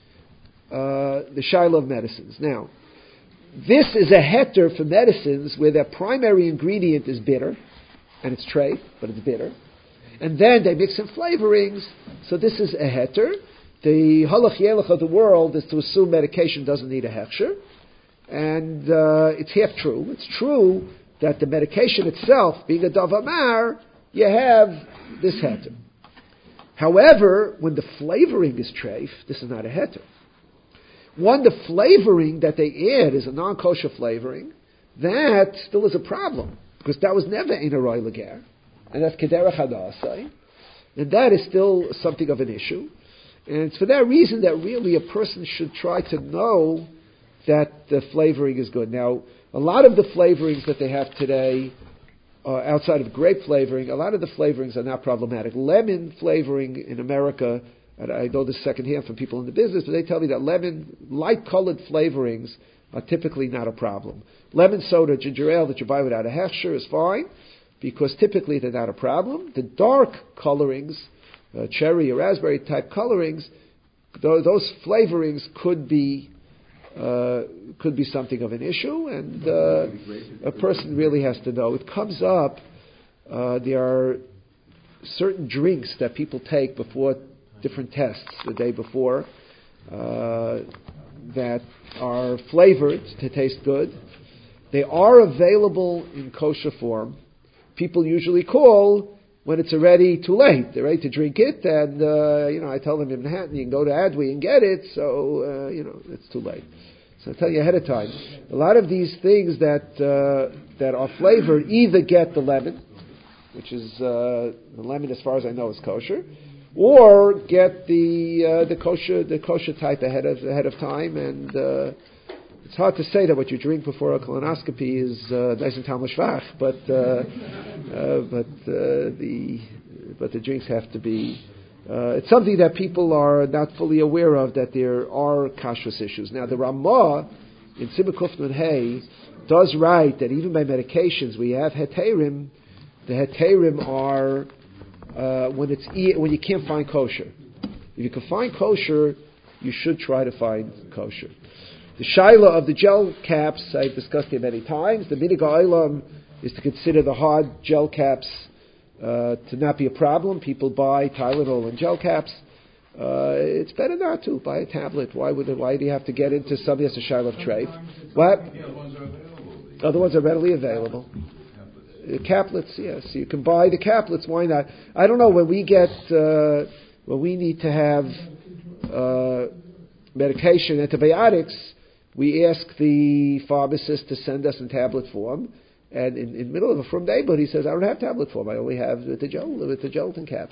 The shaila of medicines. Now, this is a heter for medicines where their primary ingredient is bitter, and it's treif, but it's bitter. And then they mix in flavorings, so this is a heter. The halach yelech of the world is to assume medication doesn't need a hechsher, and it's half true. It's true that the medication itself, being a davar mar, you have this heter. However, when the flavoring is treif, this is not a heter. When the flavoring that they add is a non-kosher flavoring, that still is a problem, because that was never Einer Roi Lager, and that's kederach hadasai, and that is still something of an issue. And it's for that reason that really a person should try to know that the flavoring is good. Now, a lot of the flavorings that they have today, outside of grape flavoring, a lot of the flavorings are not problematic. Lemon flavoring in America, and I know this secondhand from people in the business, but they tell me that lemon, light-colored flavorings are typically not a problem. Lemon soda, ginger ale that you buy without a hechsher is fine, because typically they're not a problem. The dark colorings, cherry or raspberry type colorings, those flavorings could be something of an issue, and a person really has to know. It comes up, there are certain drinks that people take before different tests the day before that are flavored to taste good. They are available in kosher form. People usually call when it's already too late. They're ready to drink it, and I tell them in Manhattan you can go to Adwe and get it, so it's too late. So I tell you ahead of time. A lot of these things that are flavored either get the lemon, which is the lemon as far as I know is kosher, or get the kosher type ahead of time, and it's hard to say that what you drink before a colonoscopy is nice and Talmud Shvach, but the drinks have to be. It's something that people are not fully aware of, that there are kashrus issues. Now, the Ramah in Simon Kufman Hay does write that even by medications we have heterim. The heterim are when you can't find kosher. If you can find kosher, you should try to find kosher. The shaila of the gel caps, I've discussed it many times. The minig ha'olam is to consider the hard gel caps to not be a problem. People buy Tylenol and gel caps. It's better not to buy a tablet. Why do you have to get into something that's a shaila of treif? What? Other ones are readily available. Caplets, yes. You can buy the caplets. Why not? I don't know. When we need to have medication, antibiotics, we ask the pharmacist to send us in tablet form. And in the middle of a from neighborhood, he says, "I don't have tablet form. I only have the gelatin caps."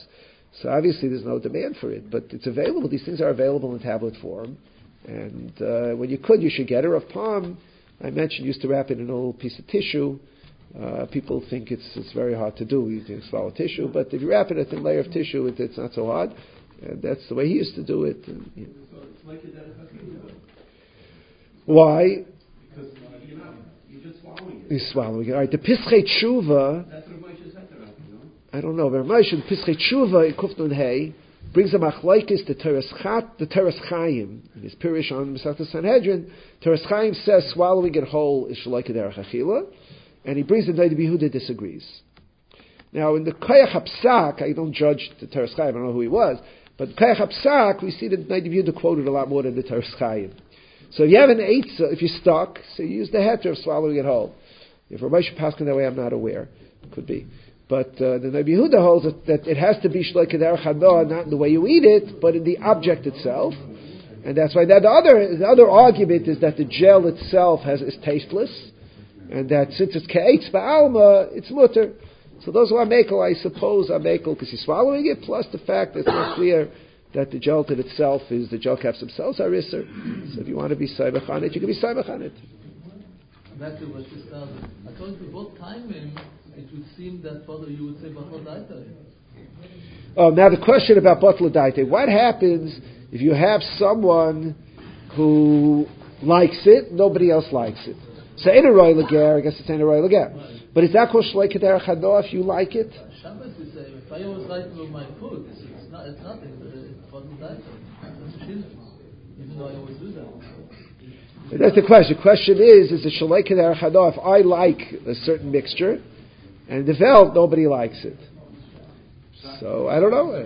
So obviously there's no demand for it, but it's available. These things are available in tablet form. And when you could, you should get it. Rav Palm, I mentioned, used to wrap it in a little piece of tissue. People think it's very hard to do. You can swallow tissue, but if you wrap it in a thin layer of tissue, it's not so hard. And that's the way he used to do it. And, So it's like it that. Why? Because you're just swallowing it. He's swallowing it. All right, the Pischei Tshuva, That's what Moshe said to us, I don't know, but Moshe, the Pischei Tshuva in Kufnun Hey brings a machlaikis, the Teres Chaim, in his Pirish on Masechtas Sanhedrin. Teres Chaim says swallowing it whole is Shalaika Derech Achila, and he brings the Noda B'Yehuda disagrees. Now, in the Koyach HaPsak, I don't judge the Teres Chaim, I don't know who he was, but Koyach HaPsak, we see that Noda B'Yehuda quoted a lot more than the Teres Chaim. So if you have an eitzah, if you're stuck, so you use the heter of swallowing it whole. If Rav Moshe Paskin that way, I'm not aware. Could be. But the Noda B'Yehuda holds that it has to be shloik derech hanoah, not in the way you eat it, but in the object itself. And that's why the other argument is that the gel itself is tasteless, and that since it's ke'etz ba'alma, it's mutter. So those who are mekel, I suppose, are mekel because he's swallowing it, plus the fact that it's not clear that the gelatin itself is, the gel caps themselves are isser. So if you want to be saibach on it, you can be saibach on it. Back to what you started. According to both timing, it would seem that further you would say Batla Daita. Oh, now the question about Batla Daita. What happens if you have someone who likes it, nobody else likes it? So in a roy lager, I guess it's in a roy lager. But is that called shleik derech hanoah if you like it? Shabbos we say, if I always like with my food, it's nothing, it's Batla Daita. It's a even though I always do that. That's the question. The question is it shleik derech hanoah if I like a certain mixture, and the Welt, nobody likes it. So, I don't know.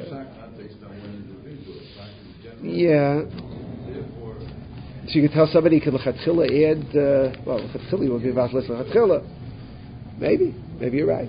Yeah. So you can tell somebody can l'chatzilla add, l'chatzilla will be about less l'chatzilla. Maybe you're right.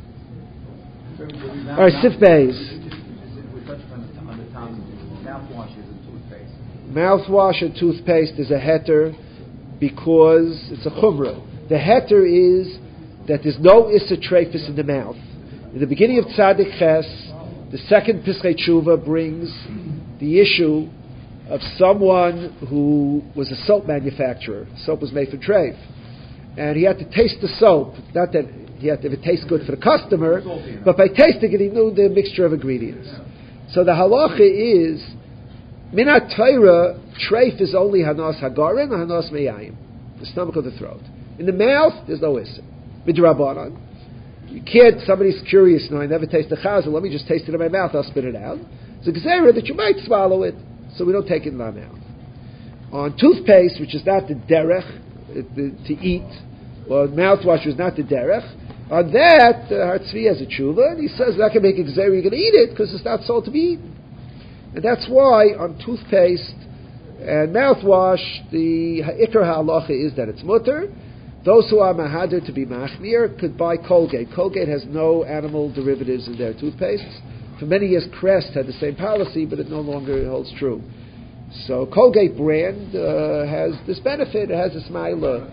All right, Sif Beis. We touched on the tongue, mouthwash and toothpaste. Mouthwash and toothpaste is a heter because it's a chumrah. The heter is that there's no issa treifus in the mouth. In the beginning of Tzadik Ches, the second Pischei Tshuva brings the issue of someone who was a soap manufacturer. Soap was made for treif. And he had to taste the soap. Not that he had to, if it tastes good for the customer, but by tasting it, he knew the mixture of ingredients. So the halacha is, Minat Torah, treif is only hanas hagarin or hanas meyayim, the stomach or the throat. In the mouth, there's no issa. Midrabanan. You can't, somebody's curious, no, I never tasted chazel, let me just taste it in my mouth, I'll spit it out. It's a gzera that you might swallow it, so we don't take it in our mouth. On toothpaste, which is not the derech, to eat, or mouthwash is not the derech, on that, Hartzvi has a tshuva, and he says that can make a gzera, you're going to eat it, because it's not sold to be eaten. And that's why on toothpaste and mouthwash, the ikar halacha is that it's mutter. Those who are mahadir to be machmir could buy Colgate. Colgate has no animal derivatives in their toothpastes. For many years, Crest had the same policy, but it no longer holds true. So Colgate brand has this benefit. It has this ma'ila.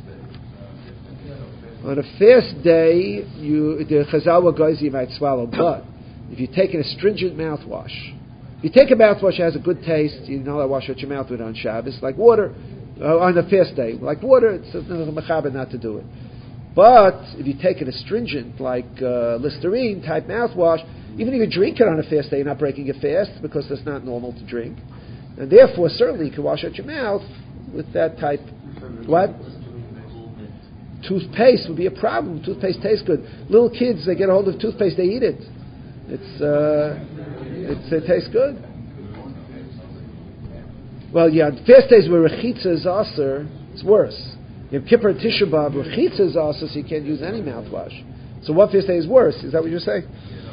On a fast day, the chazawa guys you might swallow, but if you take an astringent mouthwash, if you take a mouthwash that has a good taste, you know how to wash out your mouth with on Shabbos, like water. On a fast day, like water, it's a mechaber not to do it. But if you take an astringent like Listerine type mouthwash, even if you drink it on a fast day, you're not breaking your fast because it's not normal to drink, and therefore certainly you can wash out your mouth with that type. What? Toothpaste would be a problem. Toothpaste tastes good. Little kids, they get a hold of toothpaste, they eat it. It tastes good. Well, yeah, fast days where rechitza is aser, it's worse. You have Kippur and Tisha B'Av, rechitza is aser, so you can't use any mouthwash. So what fast day is worse? Is that what you're saying?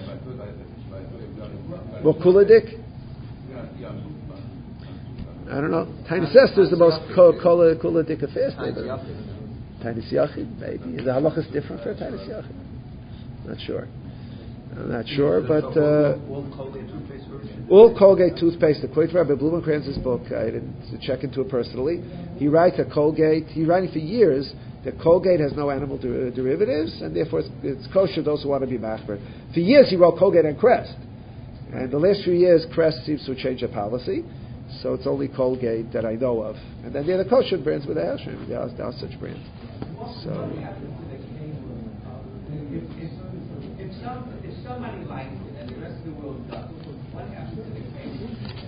Well, kuladik? I don't know. Tiny Sester is the most kuladik of fast day. Tiny Yachid, maybe. The halacha is different for Tiny Yachid. I'm not sure, but all Colgate toothpaste. According to Rabbi Blumenkranz's book, I didn't check into it personally. He writes that Colgate. He's writing for years that Colgate has no animal derivatives, and therefore it's kosher. Those who want to be machmer. For years he wrote Colgate and Crest, And the last few years, Crest seems to have changed their policy, so it's only Colgate that I know of. And then the other kosher brands with the Hashim, there are such brands. So. If somebody likes it and the rest of the world doesn't, what happens to the case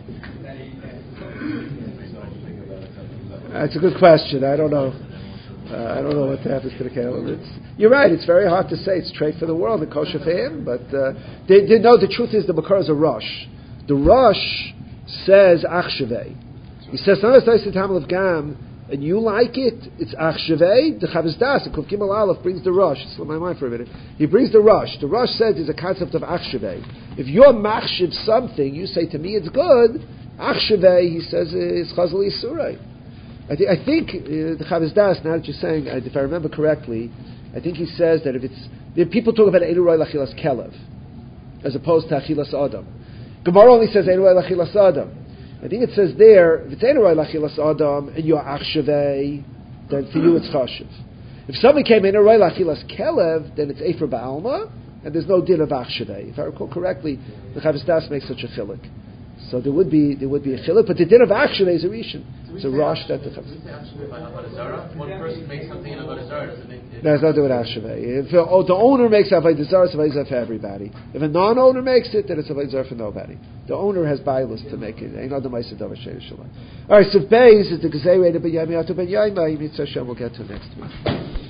that That's a good question. I don't know. I don't know what happens to the Kalim. You're right. It's very hard to say. It's trade for the world and kosher for him. But the truth is the Makar is a Rosh. The Rosh says Achshavei. He says, "No, it's nice to Tamil of Gam, and you like it. It's Achshavei." The Chavis Das, the Kuf Gimel Aleph brings the Rosh. It's my mind for a minute. He brings the Rosh. The Rosh says there's a concept of Achshavei. If you're machshiv something, you say to me it's good. Achshavei, he says, is Chazal Yisurai. I think the Chavis Das, now that you're saying, if I remember correctly, I think he says that if people talk about Eilu Roi Lachilas Kelev, as opposed to Achilas Adam. Gemara only says Eilu Roi Lachilas Adam. I think it says there, if it's Eilu Roi Lachilas Adam and you're Achshavei, then for you it's Chashiv. If somebody came in Eilu Roi Lachilas Kelev, then it's Efer Ba'alma, and there's no din of Achshavei. If I recall correctly, the Chavis Das makes such a chilik. So there would be a chilik, but the din of Achshavei is a rishon. It's a Rosh that the Chavis. One person makes something in Avodah Zarah. That's not doing Achshavei. If the owner makes Avodah Zarah, it's Avodah Zarah for everybody. If a non-owner makes it, then it's Avodah Zarah for nobody. The owner has bailus to make it. Ain't other ma'aser davar she'er shalom. All right, so Beis is the Gezerah to Ben Yami Atu Ben Yaima. Yitzhak Hashem. We'll get to next week.